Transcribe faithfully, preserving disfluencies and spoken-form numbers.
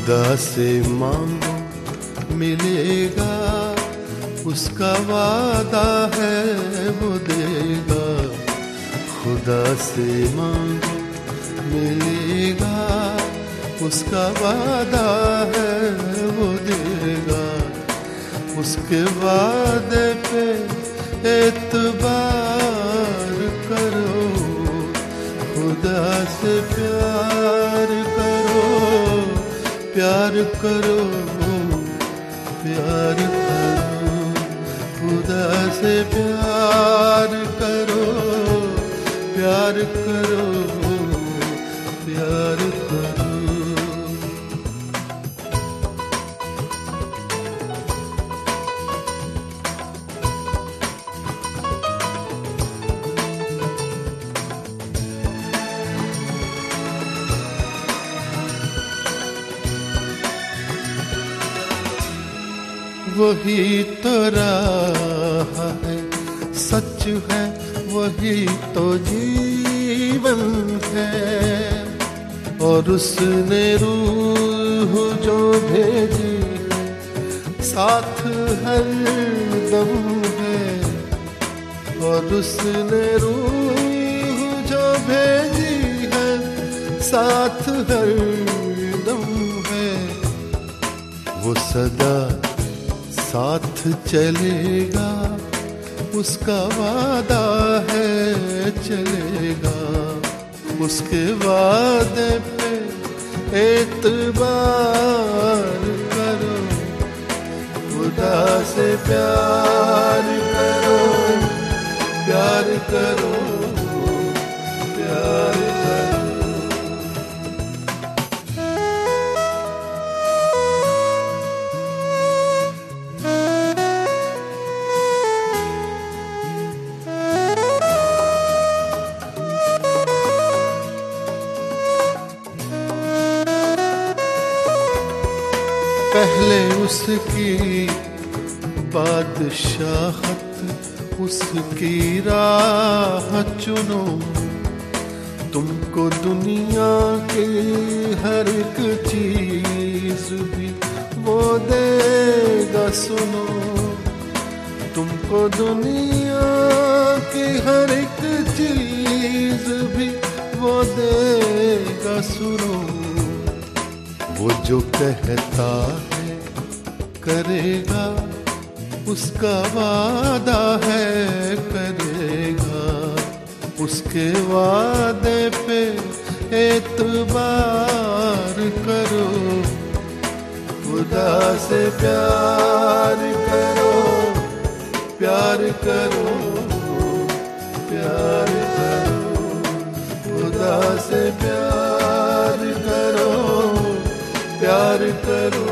खुदा से मांगो मिलेगा, उसका वादा है वो देगा। खुदा से मांगो मिलेगा, उसका वादा है वो देगा। उसके वादे पे एतबार करो, खुदा से प्यार करो, प्यार करो, प्यार करो। खुदा से प्यार करो, प्यार करो, प्यार करो। वही तो राह है, सच है, वही तो जीवन है। और उसने रूह जो भेजी है, साथ हर दम है। और उसने रूह जो भेजी है, साथ हर दम है। वो सदा साथ चलेगा, उसका वादा है चलेगा। उसके वादे पे एतबार करो, खुदा से प्यार करो, प्यार करो, प्यार करो। पहले उसकी बादशाहत, उसकी राह चुनो। तुमको दुनिया की हर एक चीज भी वो देगा सुनो। तुमको दुनिया की हर एक चीज भी वो देगा सुनो। वो जो कहता है करेगा, उसका वादा है करेगा। उसके वादे पे एतबार करो, खुदा से प्यार करो, प्यार करो, प्यार करो। खुदा से प्यार करो, प्यार करो,